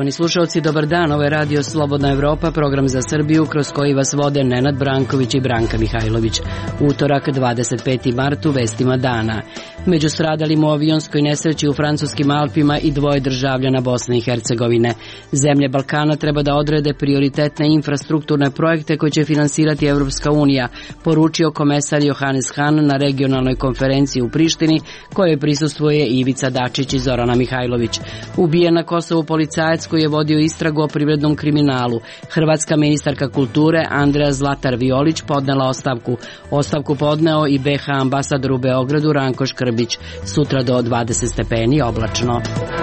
Poštovani slušalci, dobar dan, ovo je Radio Slobodna Evropa, program za Srbiju kroz koji vas vode Nenad Branković i Branka Mihajlović. Utorak, 25. mart, u vestima dana. Među stradalim u avionskoj nesreći u francuskim Alpima i 2 državljana Bosne i Hercegovine. Zemlje Balkana treba da odrede prioritetne infrastrukturne projekte koje će finansirati Evropska unija, poručio komesar Johannes Hahn na regionalnoj konferenciji u Prištini, kojoj prisustvuje Ivica Dačić i Zorana Mihajlović. Ubijen na Kosovu policajac koji je vodio istragu o privrednom kriminalu. Hrvatska ministarka kulture Andrea Zlatar Violić podnela ostavku. Ostavku podneo i BH ambasador u Beogradu Ranko Škrbić. Sutra do 20 stepeni oblačno.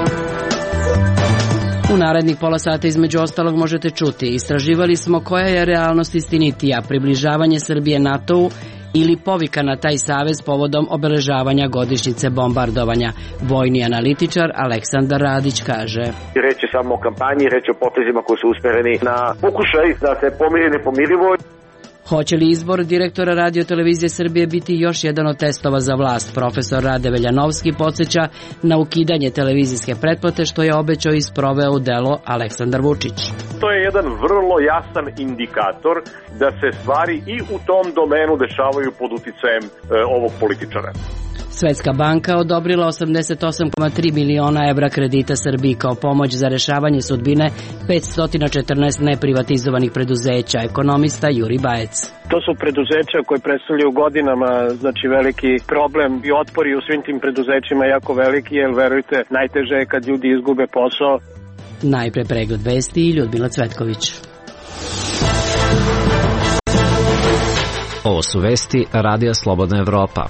U narednih pola sata između ostalog možete čuti: istraživali smo koja je realnost istinitija, približavanje Srbije NATO-u ili povika na taj savez povodom obeležavanja godišnjice bombardovanja. Vojni analitičar Aleksandar Radić kaže: reč je samo o kampanji, reč je o potezima koji su usmereni na pokušaj da se pomiri nepomirivo. Hoće li izbor direktora Radio televizije Srbije biti još jedan od testova za vlast? Profesor Rade Veljanovski podsjeća na ukidanje televizijske pretplate, što je obećao i sproveo u delo Aleksandar Vučić. To je jedan vrlo jasan indikator da se stvari i u tom domenu dešavaju pod uticajem ovog političara. Svetska banka odobrila 88,3 miliona evra kredita Srbiji kao pomoć za rešavanje sudbine 514 neprivatizovanih preduzeća. Ekonomista Juri Bajec. To su preduzeća koje predstavljaju godinama veliki problem i otpori u svim tim preduzećima jako veliki, jer verujte, najteže je kad ljudi izgube posao. Najpre pregled vesti i Ljudmila Cvetković. Ovo su vesti Radija Slobodna Evropa.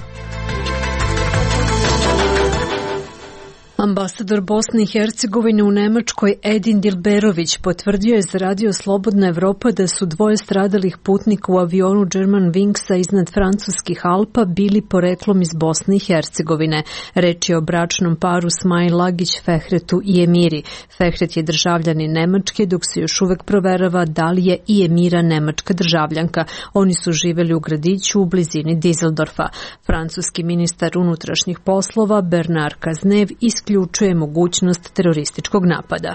Ambasador Bosne i Hercegovine u Nemačkoj Edin Dilberović potvrdio je za Radio Slobodna Evropa da su 2 stradalih putnika u avionu German Wingsa iznad francuskih Alpa bili poreklom iz Bosne i Hercegovine. Reč je o bračnom paru Smajl Lagić Fehretu i Emiri. Fehret je državljanin Nemačke, dok se još uvek proverava da li je i Emira nemačka državljanka. Oni su živeli u gradiću u blizini Dizeldorfa. Francuski ministar unutrašnjih poslova Bernard Cazeneuve isključuje mogućnost terorističkog napada.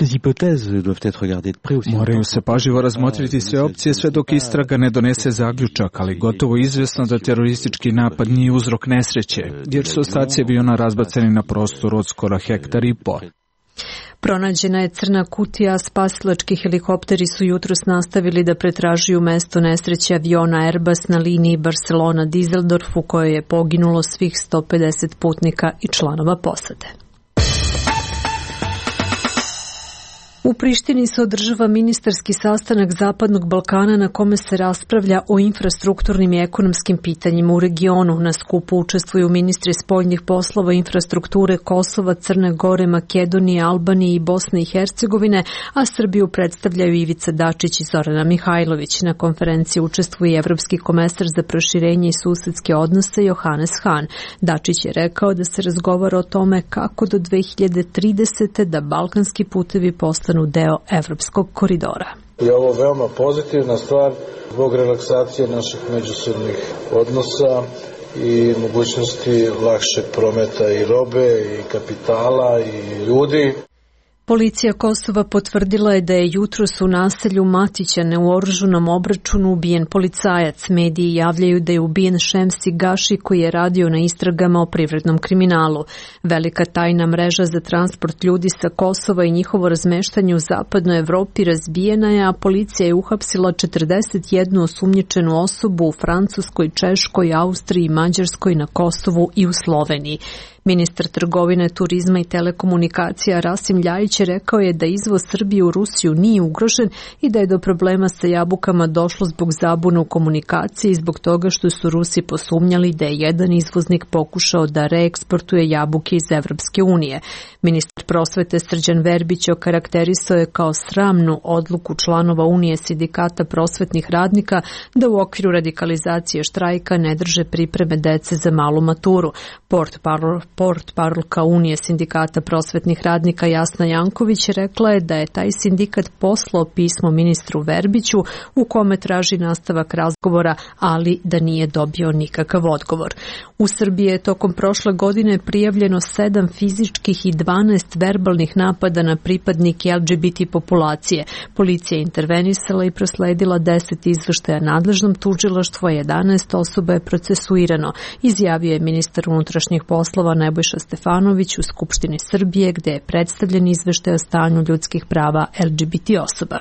Moraju se pažljivo razmotriti sve opcije sve dok istraga ne donese zaključak, ali gotovo izvjesno da teroristički napad nije uzrok nesreće, jer su ostaci aviona razbacani na prostoru od skoro 1,5 hektara. Pronađena je crna kutija, a spasilački helikopteri su jutros nastavili da pretražuju mesto nesreće aviona Airbus na liniji Barcelona-Dizeldorf, u kojoj je poginulo svih 150 putnika i članova posade. U Prištini se održava ministarski sastanak Zapadnog Balkana na kome se raspravlja o infrastrukturnim i ekonomskim pitanjima u regionu. Na skupu učestvuju ministri spoljnih poslova, infrastrukture Kosova, Crne Gore, Makedonije, Albanije i Bosne i Hercegovine, a Srbiju predstavljaju Ivica Dačić i Zorana Mihajlović. Na konferenciji učestvuje evropski komesar za proširenje i susedske odnose Johannes Hahn. Dačić je rekao da se razgovara o tome kako do 2030. da balkanski putevi postanu deo evropskog koridora. Je ovo veoma pozitivna stvar zbog relaksacije naših međusobnih odnosa i mogućnosti lakšeg prometa i robe i kapitala i ljudi. Policija Kosova potvrdila je da je jutros u naselju Matića u oružanom obračunu ubijen policajac. Mediji javljaju da je ubijen Šemsi Gaši koji je radio na istragama o privrednom kriminalu. Velika tajna mreža za transport ljudi sa Kosova i njihovo razmeštanje u zapadnoj Evropi razbijena je, a policija je uhapsila 41 osumnjičenu osobu u Francuskoj, Češkoj, Austriji, Mađarskoj, na Kosovu i u Sloveniji. Ministar trgovine, turizma i telekomunikacija Rasim Ljajić rekao je da izvoz Srbije u Rusiju nije ugrožen i da je do problema sa jabukama došlo zbog zabune u komunikaciji i zbog toga što su Rusi posumnjali da je jedan izvoznik pokušao da reeksportuje jabuke iz Evropske unije. Ministar prosvete Srđan Verbić okarakterisao je kao sramnu odluku članova Unije sindikata prosvetnih radnika da u okviru radikalizacije štrajka ne drže pripreme dece za malu maturu. Portparolka Unije sindikata prosvetnih radnika Jasna Janković Branković rekla je da je taj sindikat poslao pismo ministru Verbiću u kome traži nastavak razgovora, ali da nije dobio nikakav odgovor. U Srbiji je tokom prošle godine prijavljeno 7 fizičkih i 12 verbalnih napada na pripadnike LGBT populacije. Policija je intervenisala i prosledila 10 izveštaja nadležnom tužilaštvu, a 11 osoba je procesuirano, izjavio je ministar unutrašnjih poslova Nebojša Stefanović u Skupštini Srbije, gde je predstavljen izveštaj o stanju ljudskih prava LGBT osoba.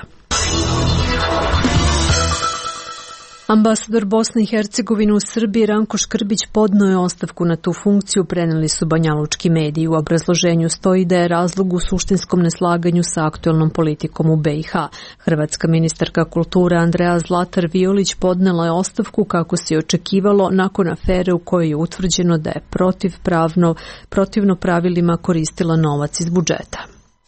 Ambasador Bosne i Hercegovine u Srbiji Ranko Škrbić podneo je ostavku na tu funkciju, preneli su banjalučki mediji. U obrazloženju stoji da je razlog u suštinskom neslaganju sa aktuelnom politikom u BiH. Hrvatska ministarka kulture Andrea Zlatar Violić podnela je ostavku kako se očekivalo nakon afere u kojoj je utvrđeno da je protivno pravilima koristila novac iz budžeta.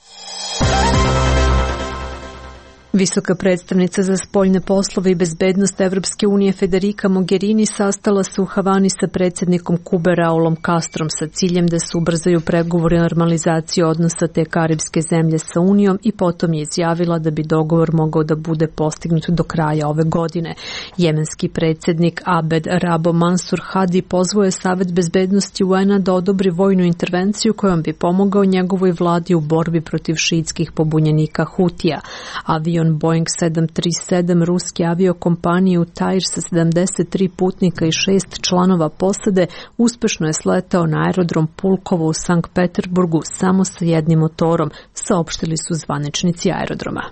Visoka predstavnica za spoljne poslove i bezbednost Evropske unije Federica Mogherini sastala se u Havani sa predsjednikom Kube Raulom Castrom sa ciljem da se ubrzaju pregovori o normalizaciji odnosa te karibske zemlje sa Unijom i potom je izjavila da bi dogovor mogao da bude postignut do kraja ove godine. Jemenski predsjednik Abed Rabo Mansur Hadi pozvao je Savet bezbednosti UN-a da odobri vojnu intervenciju kojom bi pomogao njegovoj vladi u borbi protiv šiitskih pobunjenika Hutija. Avion Boeing 737 ruske aviokompanije u Tair sa 73 putnika i 6 članova posade uspešno je sletao na aerodrom Pulkovo u Sankt Peterburgu samo sa jednim motorom, saopštili su zvaničnici aerodroma.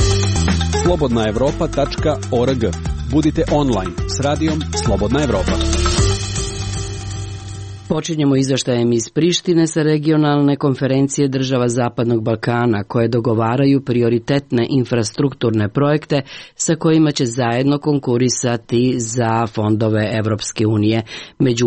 slobodnaevropa.org. Budite online s radijom Slobodna Evropa. Počinjemo izveštajem iz Prištine sa regionalne konferencije država Zapadnog Balkana koje dogovaraju prioritetne infrastrukturne projekte sa kojima će zajedno konkurisati za fondove Evropske unije. Među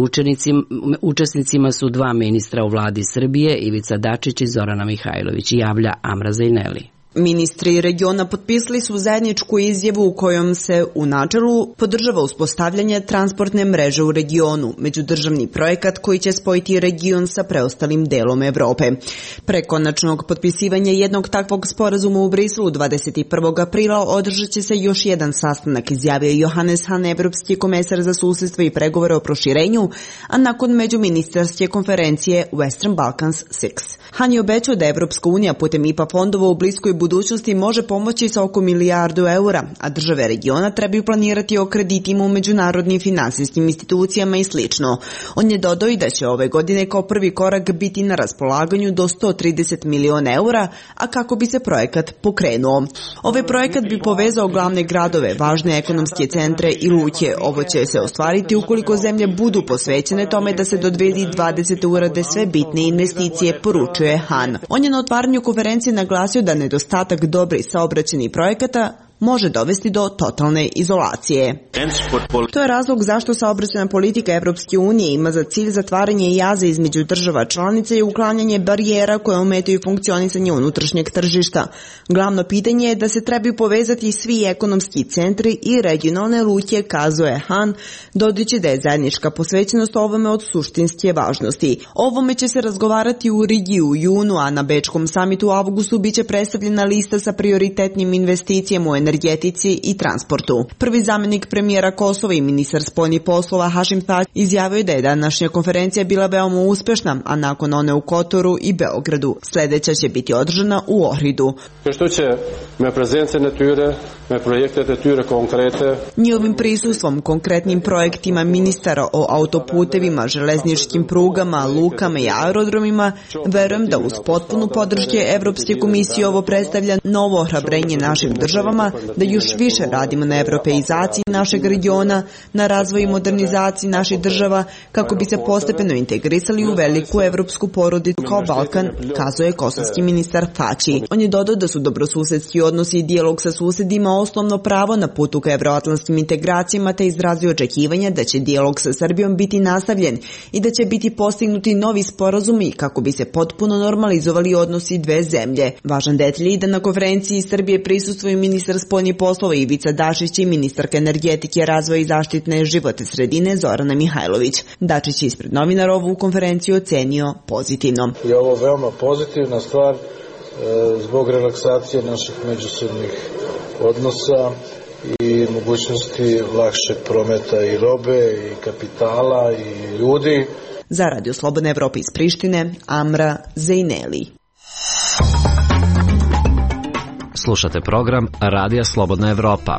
učesnicima su 2 ministra u vladi Srbije, Ivica Dačić i Zorana Mihajlović, javlja Amra Zajneli. Ministri regiona potpisali su zajedničku izjavu u kojom se u načelu podržava uspostavljanje transportne mreže u regionu, međudržavni projekat koji će spojiti region sa preostalim delom Evrope. Pre konačnog potpisivanja jednog takvog sporazuma u Briselu 21. aprila održat će se još jedan sastanak, izjavio Johannes Hahn, evropski komesar za susedstvo i pregovore o proširenju, a nakon međuministarske konferencije Western Balkans 6. Hahn je obećao da Evropska unija putem IPA fondova u bliskoj budućnosti može pomoći sa oko milijardu eura, a države regiona trebaju planirati o kreditima u međunarodnim finansijskim institucijama i sl. On je dodao i da će ove godine kao prvi korak biti na raspolaganju do 130 miliona eura, a kako bi se projekat pokrenuo. Ovaj projekat bi povezao glavne gradove, važne ekonomske centre i luke. Ovo će se ostvariti ukoliko zemlje budu posvećene tome da se do 2020. urade sve bitne investicije, poručuje Hahn. On je na otvaranju konferencije naglasio da nedostatak dobrih saobraćajnih projekata može dovesti do totalne izolacije. To je razlog zašto saobraćajna politika Evropske unije ima za cilj zatvaranje jaza između država članica i uklanjanje barijera koje ometaju funkcionisanje unutrašnjeg tržišta. Glavno pitanje je da se trebaju povezati svi ekonomski centri i regionalne luke, kazuje Hahn, dodajući da je zajednička posvećenost ovome od suštinske važnosti. Ovome će se razgovarati u Rigi u junu, a na Bečkom samitu u avgustu biće predstavljena lista sa prioritetnim investicijama u energetici i transportu. Prvi zamjenik premijera Kosova i ministar spoljnih poslova Hašim Tači izjavio da je današnja konferencija bila veoma uspešna, a nakon one u Kotoru i Beogradu. Sledeća će biti održana u Ohridu. Njihovim prisustvom, konkretnim projektima ministara o autoputevima, železničkim prugama, lukama i aerodromima, verujem da uz potpunu podrške Evropske komisije ovo predstavlja novo ohrabrenje našim državama da još više radimo na evropeizaciji našeg regiona, na razvoju i modernizaciji naših država kako bi se postepeno integrisali u veliku evropsku porodicu kao Balkan, kazuje kosovski ministar Tači. On je dodao da su dobrosusedski odnosi i dijalog sa susedima osnovno pravo na putu ka evroatlantskim integracijama, te izrazio očekivanja da će dijalog sa Srbijom biti nastavljen i da će biti postignuti novi sporazumi kako bi se potpuno normalizovali odnosi dve zemlje. Važan detalj je da na konferenciji Srbije prisustvuju ministar spoljnih poslova Ivica Dačić i ministarka energetike, razvoja i zaštitne životne sredine Zorana Mihajlović. Dačić je ispred novinara ovu konferenciju ocenio pozitivno. Je ovo veoma pozitivna stvar zbog relaksacije naših međusobnih odnosa i mogućnosti lakšeg prometa i robe i kapitala i ljudi. Za Radio Slobodna Evropa iz Prištine, Amra Zejneli. Slušate program Radija Slobodna Evropa.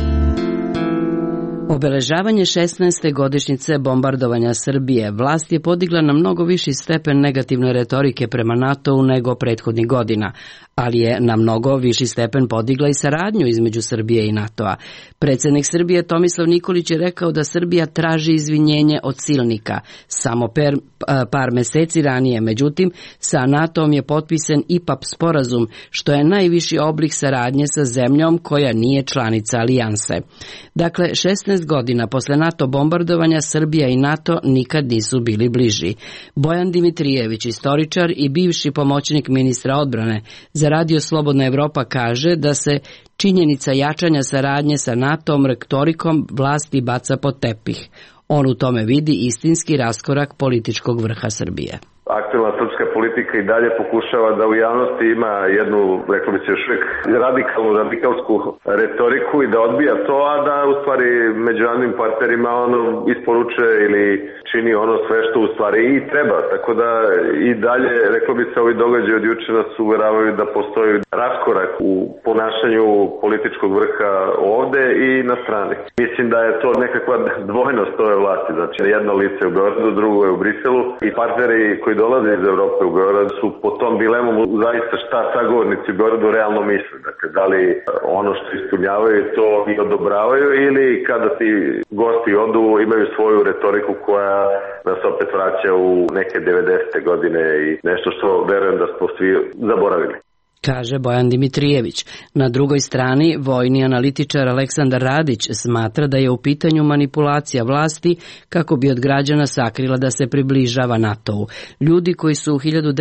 Obeležavanje 16. godišnjice bombardovanja Srbije vlast je podigla na mnogo viši stepen negativne retorike prema NATO-u nego prethodnih godina, ali je na mnogo viši stepen podigla i saradnju između Srbije i NATO-a. Predsjednik Srbije Tomislav Nikolić je rekao da Srbija traži izvinjenje od silnika. Samo par meseci ranije, međutim, sa NATO-om je potpisan IPAP sporazum, što je najviši oblik saradnje sa zemljom koja nije članica alijanse. Dakle, 16 godina posle NATO bombardovanja Srbija i NATO nikad nisu bili bliži. Bojan Dimitrijević, istoričar i bivši pomoćnik ministra odbrane, za Radio Slobodna Evropa kaže da se činjenica jačanja saradnje sa NATO-om retorikom vlasti baca pod tepih. On u tome vidi istinski raskorak političkog vrha Srbije. Aktualna srpska politika i dalje pokušava da u javnosti ima jednu, reklo bi se još uvijek, radikalsku retoriku i da odbija to, a da u stvari međunarodnim partnerima ono isporučuje ili čini ono sve što u stvari i treba. Tako da i dalje, reklo bi se, ovi događaji od juče nas uveravaju da postoji raskorak u ponašanju političkog vrha ovde i na strani. Mislim da je to nekakva dvojnost ove vlasti, znači jedno lice u Beogradu, drugo je u Briselu i partneri koji dolaze iz Evrope u Beograd su po tom dilemom zaista šta sagovornici u Beogradu realno misle. Dakle, da li ono što ispunjavaju to i odobravaju ili kada ti gosti odu imaju svoju retoriku koja nas opet vraća u neke 90. godine i nešto što verujem da smo svi zaboravili, kaže Bojan Dimitrijević. Na drugoj strani, vojni analitičar Aleksandar Radić smatra da je u pitanju manipulacija vlasti kako bi od građana sakrila da se približava NATO-u. Ljudi koji su u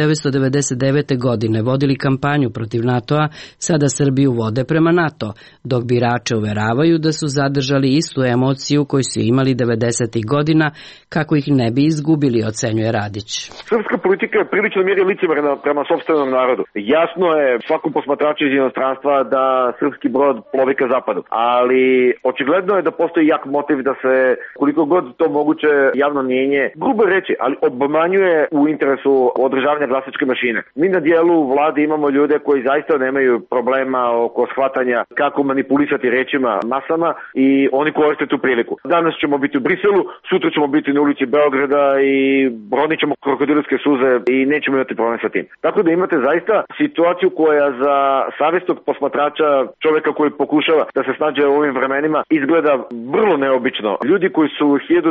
1999. godine vodili kampanju protiv NATO-a sada Srbiju vode prema NATO, dok birače uveravaju da su zadržali istu emociju koju su imali 90. godina kako ih ne bi izgubili, ocenjuje Radić. Srpska politika je prilično mjeri licemerna prema sopstvenom narodu. Jasno je svakom posmatraču iz inostranstva da srpski brod plovi ka zapadu. Ali očigledno je da postoji jak motiv da se, koliko god to moguće, javno mnjenje, grubo reći, ali obmanjuje u interesu održavanja glasačke mašine. Mi na dijelu vlade imamo ljude koji zaista nemaju problema oko shvatanja kako manipulisati rečima masama i oni koriste tu priliku. Danas ćemo biti u Briselu, sutra ćemo biti na ulici Beograda i ronit ćemo krokodilske suze i nećemo imati problem sa tim. Tako da imate zaista situaciju koja za savjesnog posmatrača, čovjeka koji pokušava da se snađe u ovim vremenima, izgleda vrlo neobično. Ljudi koji su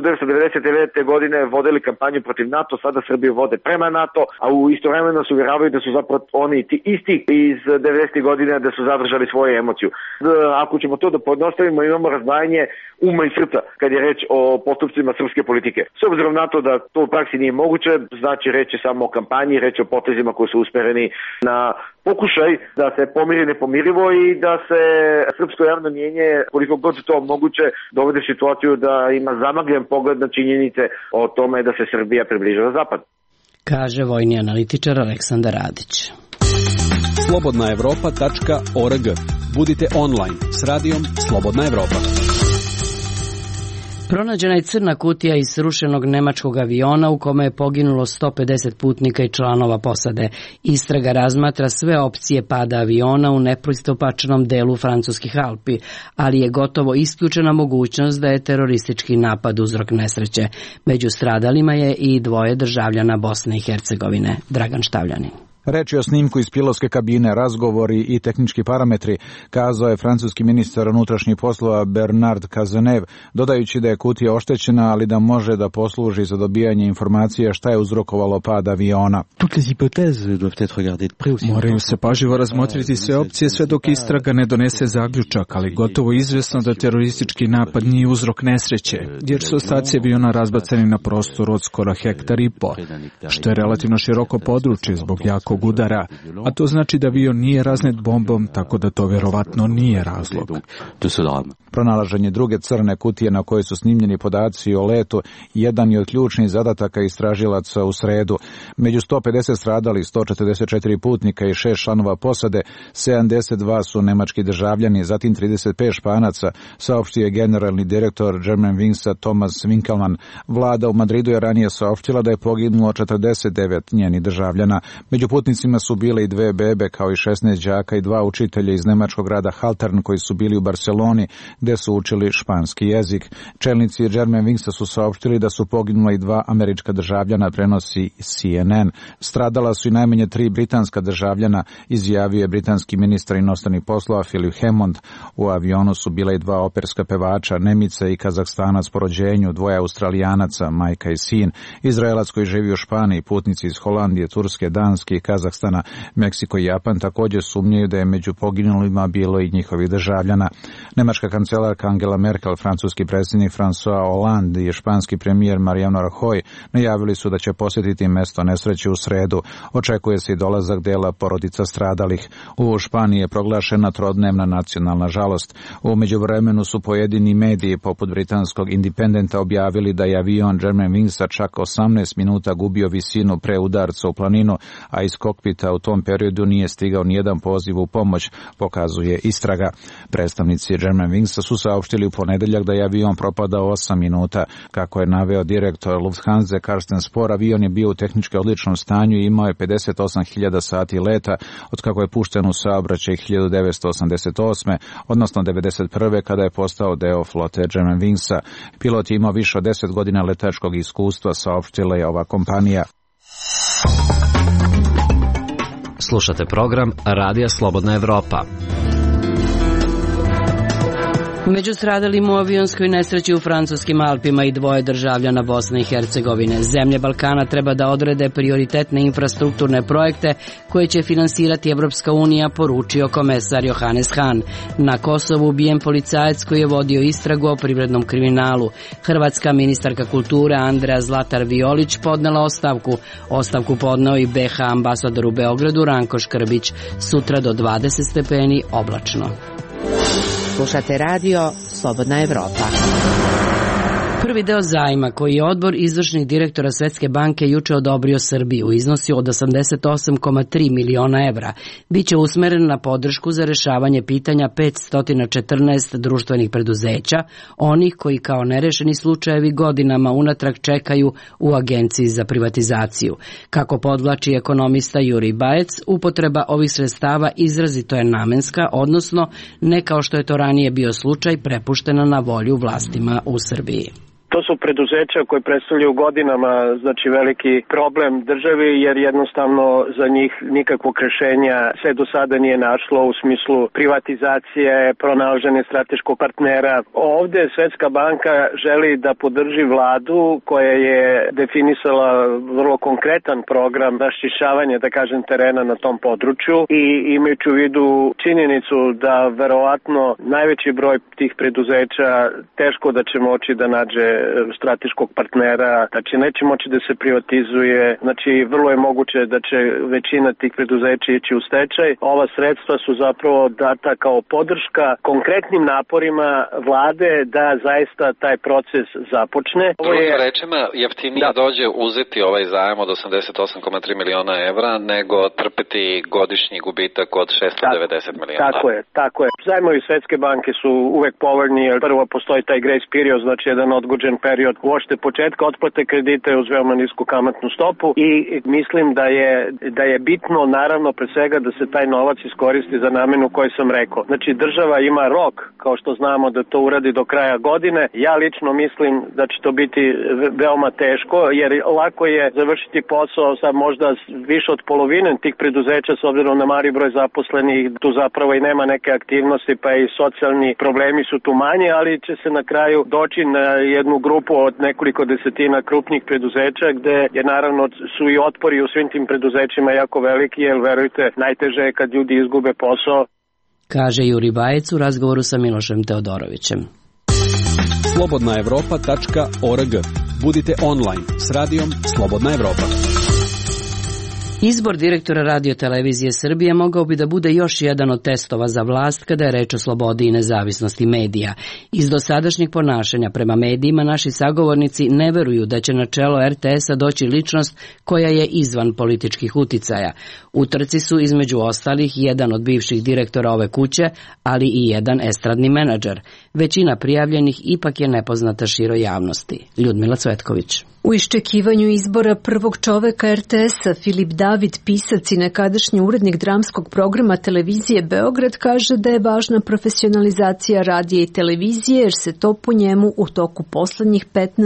1999. godine vodili kampanju protiv NATO, sada Srbiju vode prema NATO, a u istovremeno se uvjeravaju da su zapravo oni ti isti iz 90. godine da su zadržali svoju emociju. Ako ćemo to da podnostavimo, imamo razdvajanje uma i srca kad je reč o postupcima srpske politike. S obzirom na to da to u praksi nije moguće, znači reč je samo o kampanji, reč je o potezima koji su usmereni na pokušaj da se pomiri nepomirivo i da se srpsko javno mnjenje, koliko god to moguće, dovede situaciju da ima zamagljen pogled na činjenice o tome da se Srbija približava zapad, kaže vojni analitičar Aleksandar Radić. slobodnaevropa.org. Budite online s radijom Slobodna Evropa. Pronađena je crna kutija iz srušenog nemačkog aviona u kome je poginulo 150 putnika i članova posade. Istraga razmatra sve opcije pada aviona u nepristupačnom delu francuskih Alpi, ali je gotovo isključena mogućnost da je teroristički napad uzrok nesreće. Među stradalima je i 2 državljana Bosne i Hercegovine. Dragan Štavljanin. Reč je o snimku iz pilotske kabine, razgovori i tehnički parametri, kazao je francuski ministar unutrašnjih poslova Bernard Cazeneuve, dodajući da je kutija oštećena, ali da može da posluži za dobijanje informacija šta je uzrokovalo pad aviona. Moraju se pažljivo razmotriti sve opcije sve dok istraga ne donese zaključak, ali gotovo izvjesno da teroristički napad nije uzrok nesreće, jer su ostaci aviona razbacani na prostoru od skoro 1,5 hektara, što je relativno široko područje zbog jako nekog udara, a to znači da avion nije raznet bombom, tako da to vjerovatno nije razlog. Pronalaženje druge crne kutije na kojoj su snimljeni podaci o letu jedan je od ključnih zadataka istražilaca u sredu. Među 150 stradalih, 144 putnika i 6 članova posade, 72 su nemački državljani, zatim 35 Španaca, saopštio je generalni direktor Germanwingsa Thomas Winkelmann. Vlada u Madridu je ranije saopštila da je poginulo 49 njenih državljana. Među putnicima su bile i 2 bebe, kao i 16 đaka i 2 učitelja iz nemačkog grada Haltern koji su bili u Barceloni, gde su učili španski jezik. Čelnici Germanwingsa su saopštili da su poginula i 2 američka državljana, prenosi CNN. Stradala su i najmanje 3 britanska državljana, izjavio je britanski ministar inostranih poslova Philip Hammond. U avionu su bila i 2 operska pevača, Nemica i Kazahstanac po rođenju, 2 Australijanaca, majka i sin, Izraelac koji živi u Španiji, putnici iz Holandije, Turske, Danske i Kazahstana, Meksiko i Japan također sumnjaju da je među poginulima bilo i njihovih državljana. Nemačka kancelarka Angela Merkel, francuski predsjednik François Hollande i španski premijer Mariano Rajoy najavili su da će posjetiti mjesto nesreće u sredu. Očekuje se i dolazak dela porodica stradalih. U Španiji je proglašena trodnevna nacionalna žalost. U međuvremenu su pojedini mediji poput britanskog Independenta objavili da je avion Germanwingsa čak 18 minuta gubio visinu pre udarca u planinu, a iz kokpita u tom periodu nije stigao nijedan poziv u pomoć, pokazuje istraga. Predstavnici Germanwingsa su saopštili u ponedeljak da je avion propadao 8 minuta. Kako je naveo direktor Lufthansa Carsten Spohr, avion je bio u tehnički odličnom stanju i imao je 58.000 sati leta, od kako je pušten u saobraćaj 1988. odnosno 1991. kada je postao deo flote Germanwingsa. Pilot je imao više od 10 godina letačkog iskustva, saopštila je ova kompanija. Slušate program Radija Slobodna Evropa. Među stradalim u avionskoj nesreći u francuskim Alpima i 2 državljana Bosne i Hercegovine. Zemlje Balkana treba da odrede prioritetne infrastrukturne projekte koje će finansirati Evropska unija, poručio komesar Johannes Hahn. Na Kosovu ubijen policajac koji je vodio istragu o privrednom kriminalu. Hrvatska ministarka kulture Andrea Zlatar Violić podnela ostavku. Ostavku podneo i BH ambasador u Beogradu Ranko Škrbić. Sutra do 20 stepeni oblačno. Slušate radio Slobodna Evropa. Prvi deo zajma koji je odbor izvršnih direktora Svetske banke juče odobrio Srbiji u iznosu od 88,3 miliona evra biće usmeren na podršku za rešavanje pitanja 514 društvenih preduzeća, onih koji kao nerešeni slučajevi godinama unatrag čekaju u Agenciji za privatizaciju. Kako podvlači ekonomista Jurij Bajec, upotreba ovih sredstava izrazito je namenska, odnosno ne kao što je to ranije bio slučaj, prepuštena na volju vlastima u Srbiji. To su preduzeća koje predstavljaju godinama veliki problem državi, jer jednostavno za njih nikakvog rešenja se do sada nije našlo u smislu privatizacije, pronalaženja strateškog partnera. Ovde Svetska banka želi da podrži vladu koja je definisala vrlo konkretan program raščišćavanja, terena na tom području i imajući u vidu činjenicu da verovatno najveći broj tih preduzeća teško da će moći da nađe strateškog partnera, neće moći da se privatizuje, vrlo je moguće da će većina tih preduzeća ići u stečaj. Ova sredstva su zapravo data kao podrška konkretnim naporima vlade da zaista taj proces započne. Drugim rečima, jeftinije dođe uzeti ovaj zajam od 88,3 miliona evra nego trpeti godišnji gubitak od 690 miliona. Tako je. Zajmovi Svetske banke su uvek povoljni, jer prvo postoji taj grace period, jedan odgođen period uopšte početka otplate kredita uz veoma nisku kamatnu stopu i mislim da je bitno naravno pre svega da se taj novac iskoristi za namenu koju sam rekao. Država ima rok, kao što znamo, da to uradi do kraja godine. Ja lično mislim da će to biti veoma teško, jer lako je završiti posao sa možda više od polovine tih preduzeća s obzirom na mali broj zaposlenih. Tu zapravo i nema neke aktivnosti, pa i socijalni problemi su tu manji, ali će se na kraju doći na jednu grupu od nekoliko desetina krupnih preduzeća, gde je naravno su i otpori u svim tim preduzećima jako veliki, jer verujte, najteže je kad ljudi izgube posao. Kaže Jurij Bajec u razgovoru sa Milošem Teodorovićem. slobodnaevropa.org. Budite online s radijom Slobodna Evropa. Izbor direktora Radio-televizije Srbije mogao bi da bude još jedan od testova za vlast kada je reč o slobodi i nezavisnosti medija. Iz dosadašnjeg ponašanja prema medijima naši sagovornici ne veruju da će na čelo RTS-a doći ličnost koja je izvan političkih uticaja. U trci su između ostalih jedan od bivših direktora ove kuće, ali i jedan estradni menadžer. Većina prijavljenih ipak je nepoznata široj javnosti. Ljudmila Cvetković. U iščekivanju izbora prvog čoveka RTS-a, Filip David, pisac i nekadašnji urednik dramskog programa televizije Beograd, kaže da je važna profesionalizacija radija i televizije jer se to po njemu u toku poslednjih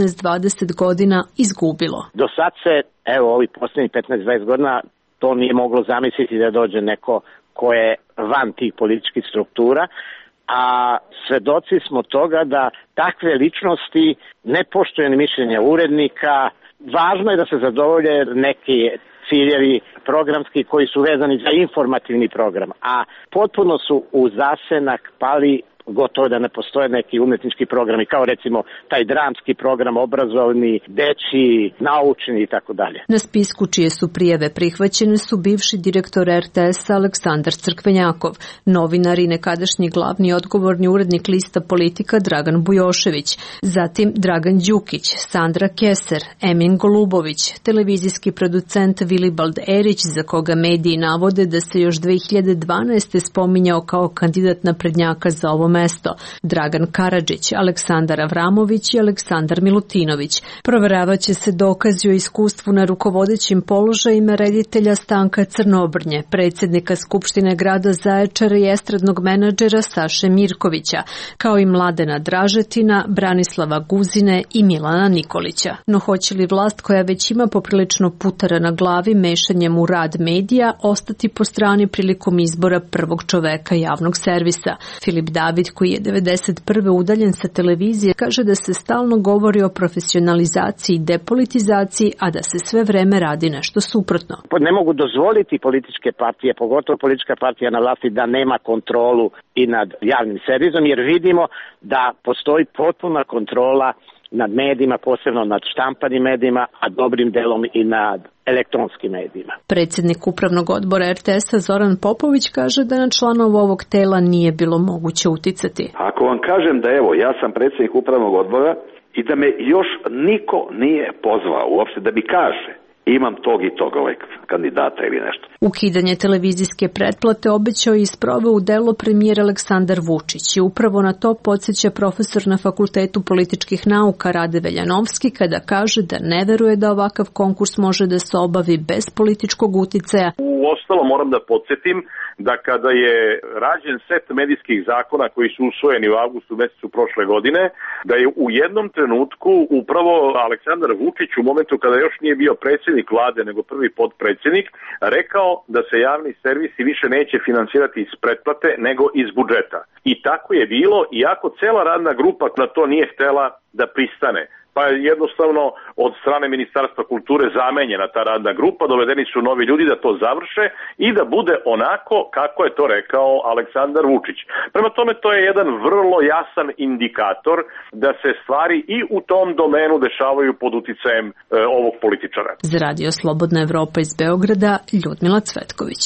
15-20 godina izgubilo. Do sad se, ovih poslednjih 15-20 godina, to nije moglo zamisliti da dođe neko ko je van tih političkih struktura, a svedoci smo toga da takve ličnosti ne poštuju ni mišljenja urednika. Važno je da se zadovolje neki ciljevi programski koji su vezani za informativni program, a potpuno su u zasenak pali, gotovo da ne postoje neki umetnički programi, kao recimo taj dramski program, obrazovni, dečiji, naučni i tako dalje. Na spisku čije su prijave prihvaćene su bivši direktor RTS-a Aleksandar Crkvenjakov, novinar i nekadašnji glavni odgovorni urednik lista Politika Dragan Bujošević, zatim Dragan Đukić, Sandra Keser, Emin Golubović, televizijski producent Vilibald Erić, za koga mediji navode da se još 2012. spominjao kao kandidat naprednjaka za ovo mesto, Dragan Karadžić, Aleksandar Avramović i Aleksandar Milutinović. Proveravaće se dokazi o iskustvu na rukovodećim položajima reditelja Stanka Crnobrnje, predsjednika Skupštine grada Zaječara i estradnog menadžera Saše Mirkovića, kao i Mladena Dražetina, Branislava Guzine i Milana Nikolića. No hoće li vlast koja već ima poprilično putara na glavi mešanjem u rad medija ostati po strani prilikom izbora prvog čoveka javnog servisa? Filip David, koji je 1991. udaljen sa televizije, kaže da se stalno govori o profesionalizaciji i depolitizaciji, a da se sve vreme radi nešto suprotno. Ne mogu dozvoliti političke partije, pogotovo politička partija na vlasti, da nema kontrolu i nad javnim servisom, jer vidimo da postoji potpuna kontrola nad medijima, posebno nad štampanim medijima, a dobrim delom i nad elektronskim medijima. Predsjednik upravnog odbora RTS-a Zoran Popović kaže da na članova ovog tela nije bilo moguće uticati. Ako vam kažem da ja sam predsjednik upravnog odbora i da me još niko nije pozvao uopšte da mi kaže imam tog i tog kandidata ili nešto. Ukidanje televizijske pretplate obećao i sproveo u delo premijer Aleksandar Vučić i upravo na to podsjeća profesor na Fakultetu političkih nauka Rade Veljanovski kada kaže da ne veruje da ovakav konkurs može da se obavi bez političkog uticaja. Uostalom moram da podsjetim da kada je rađen set medijskih zakona koji su usvojeni u avgustu mesecu prošle godine, da je u jednom trenutku upravo Aleksandar Vučić u momentu kada još nije bio predsjednik vlade nego prvi potpredsjednik rekao da se javni servisi više neće finansirati iz pretplate nego iz budžeta. I tako je bilo, iako cela radna grupa na to nije htela da pristane. Pa je jednostavno od strane Ministarstva kulture zamenjena ta radna grupa, dovedeni su novi ljudi da to završe i da bude onako kako je to rekao Aleksandar Vučić. Prema tome to je jedan vrlo jasan indikator da se stvari i u tom domenu dešavaju pod uticajem ovog političara. Za Radio Slobodna Evropa iz Beograda, Ljudmila Cvetković.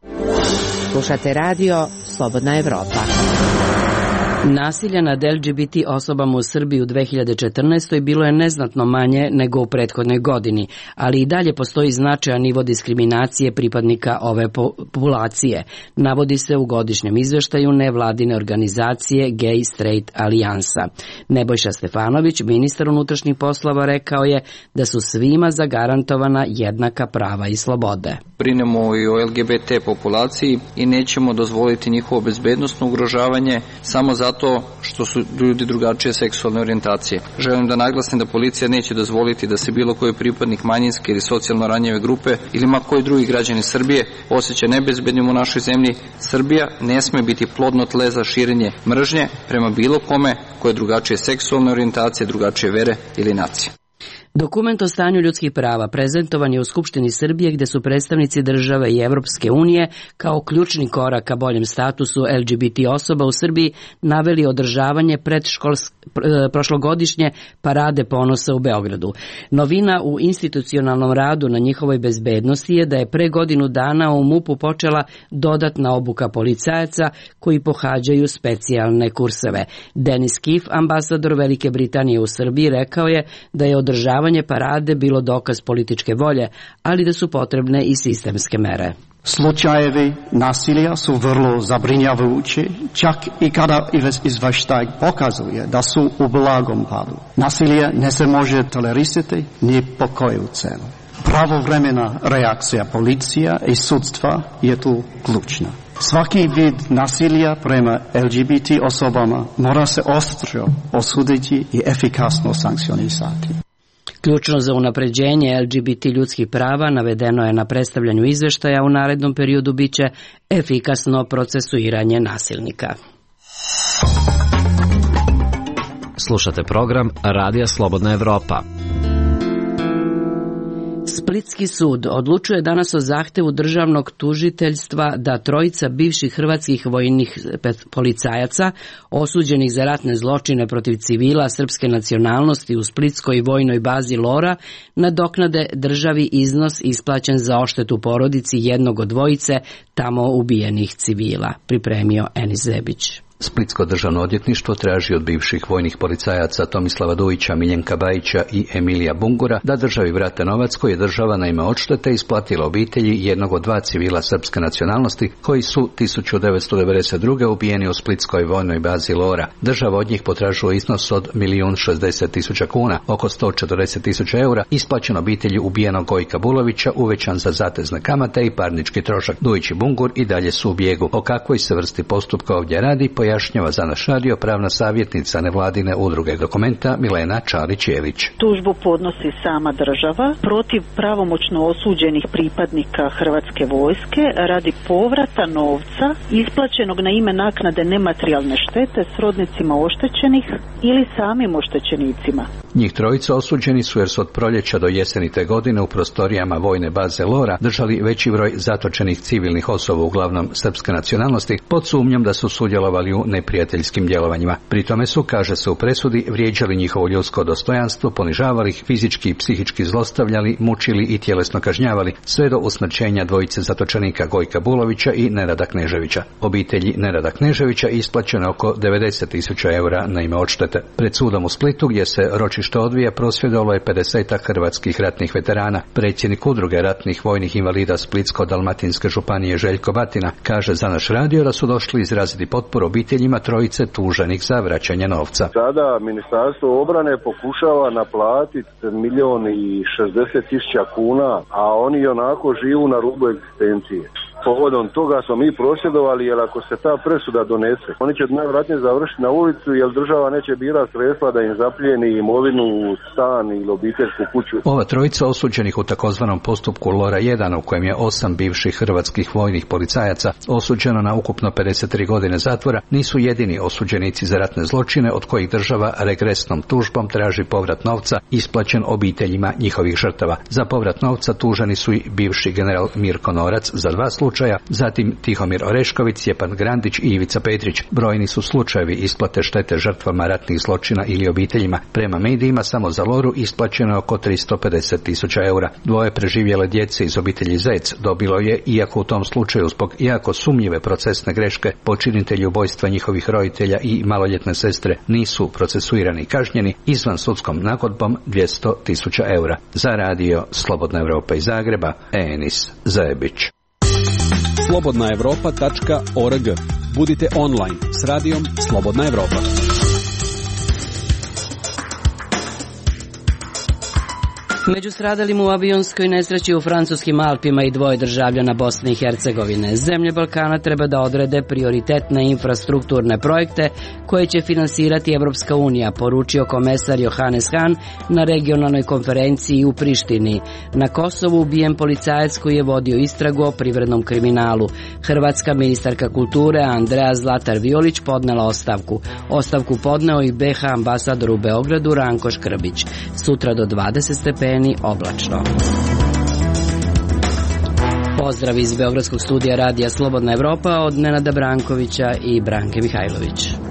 Slušate Radio Slobodna Evropa. Nasilja nad LGBT osobama u Srbiji u 2014. bilo je neznatno manje nego u prethodnoj godini, ali i dalje postoji značajan nivo diskriminacije pripadnika ove populacije, navodi se u godišnjem izveštaju nevladine organizacije Gay Straight Alijansa. Nebojša Stefanović, ministar unutrašnjih poslova, rekao je da su svima zagarantovana jednaka prava i slobode. Brinemo i o LGBT populaciji i nećemo dozvoliti njihovo bezbednosno ugrožavanje samo zato što su ljudi drugačije seksualne orijentacije. Želim da naglasim da policija neće dozvoliti da se bilo koji pripadnik manjinske ili socijalno ranjive grupe ili ma koji drugi građani Srbije osjeća nebezbednim u našoj zemlji. Srbija ne sme biti plodno tle za širenje mržnje prema bilo kome koje je drugačije seksualne orijentacije, drugačije vere ili nacije. Dokument o stanju ljudskih prava prezentovan je u Skupštini Srbije gde su predstavnici države i Evropske unije kao ključni korak ka boljem statusu LGBT osoba u Srbiji naveli održavanje prošlogodišnje parade ponosa u Beogradu. Novina u institucionalnom radu na njihovoj bezbednosti je da je pre godinu dana u MUP-u počela dodatna obuka policajaca koji pohađaju specijalne kurseve. Denis Kif, ambasador Velike Britanije u Srbiji, rekao je da je održavanje parade bilo dokaz političke volje, ali da su potrebne i sistemske mere. Slučajevi nasilja su vrlo zabrinjavajući, čak i kada izveštaj pokazuje da su u blagom padu. Nasilje ne se može tolerisati ni po koju cenu. Pravovremena reakcija policija i sudstva je tu ključna. Svaki vid nasilja prema LGBT osobama mora se oštro osuditi i efikasno sankcionisati. Ključno za unapređenje LGBT ljudskih prava navedeno je na predstavljanju izveštaja u narednom periodu biće efikasno procesuiranje nasilnika. Slušate program Radija Slobodna Evropa. Splitski sud odlučuje danas o zahtevu državnog tužiteljstva da trojica bivših hrvatskih vojnih policajaca osuđenih za ratne zločine protiv civila srpske nacionalnosti u splitskoj vojnoj bazi Lora nadoknade državi iznos isplaćen za odštetu porodici jednog od dvojice tamo ubijenih civila, pripremio Enis Zebić. Splitsko državno odvjetništvo traži od bivših vojnih policajaca Tomislava Dujića, Miljenka Bajića i Emilija Bungura da državi vrate novac koji je država na ime odštete isplatila obitelji jednog od dva civila srpske nacionalnosti koji su 1992. ubijeni u splitskoj vojnoj bazi Lora. Država od njih potražuje iznos od 1.060.000 kuna, oko 140.000 eura, isplaćen obitelji ubijenog Gojka Bulovića, uvećan za zatezne kamate i parnički trošak. Dujić i Bungur i dalje su u bijegu. O kakvoj se vrsti postupka ovdje radi, pojašnjava za naš radio pravna savjetnica nevladine udruge Dokumenta Milena Čalić-Jelić. Tužbu podnosi sama država protiv pravomoćno osuđenih pripadnika Hrvatske vojske radi povrata novca isplaćenog na ime naknade nematerijalne štete srodnicima oštećenih ili samim oštećenicima. Njih trojica osuđeni su jer su od proljeća do jeseni te godine u prostorijama vojne baze Lora držali veći broj zatočenih civilnih osoba, uglavnom srpske nacionalnosti, pod sumnjom da su sudjelovali u neprijateljskim djelovanjima. Pri tome su, kaže se u presudi, vrijeđali njihovo ljudsko dostojanstvo, ponižavali ih, fizički i psihički zlostavljali, mučili i tjelesno kažnjavali, sve do usmrćenja dvojice zatočenika Gojka Bulovića i Nerada Kneževića. Obitelji Nerada Kneževića isplaćeno oko 90.000 eura na ime odštete. Pred sudom u Splitu, gdje se ročište odvija, prosvjedovalo je 50 hrvatskih ratnih veterana. Predsjednik udruge ratnih vojnih invalida Splitsko-dalmatinske županije Željko Batina kaže za naš radio da su došli izraziti potporu obiteljima trojice tuženih za vraćanje novca. Sada Ministarstvo obrane pokušava naplatiti 1.060.000 kuna, a oni onako živu na rubu egzistencije. Povodom toga smo mi prosvjedovali, jer ako se ta presuda donese, oni će najvjerojatnije završiti na ulicu, jer država neće birati sredstva da im zaplijeni imovinu, stan ili obiteljsku kuću. Ova trojica osuđenih u takozvanom postupku Lora 1, u kojem je 8 bivših hrvatskih vojnih policajaca osuđeno na ukupno 53 godine zatvora, nisu jedini osuđenici za ratne zločine od kojih država regresnom tužbom traži povrat novca isplaćen obiteljima njihovih žrtava. Za povrat novca tuženi su i bivši general Mirko Norac za 2 slučaja, zatim Tihomir Orešković, Stjepan Grandić i Ivica Petrić. Brojni su slučajevi isplate štete žrtvama ratnih zločina ili obiteljima. Prema medijima samo za Loru isplaćeno je oko 350.000 eura. Dvoje preživjele djece iz obitelji Zec dobilo je, iako u tom slučaju zbog jako sumnjive procesne greške počinitelji ubojstva njihovih roditelja i maloljetne sestre nisu procesuirani i kažnjeni, izvan sudskom nagodbom 200.000 eura. Za radio Slobodna Evropa iz Zagreba, Enis Zebić. slobodnaevropa.org. Budite online s radijom Slobodna Evropa. Među stradalim u avionskoj nesreći u francuskim Alpima i 2 državljana Bosne i Hercegovine. Zemlje Balkana treba da odrede prioritetne infrastrukturne projekte koje će finansirati Evropska unija, poručio komesar Johannes Hahn na regionalnoj konferenciji u Prištini. Na Kosovu ubijen policajac koji je vodio istragu o privrednom kriminalu. Hrvatska ministarka kulture Andrea Zlatar Violić podnela ostavku. Ostavku podneo i BH ambasador u Beogradu Ranko Škrbić. Sutra do 20 stepeni oblačno. Pozdrav iz Beogradskog studija Radija Slobodna Evropa od Nenada Brankovića i Branke Mihajlović.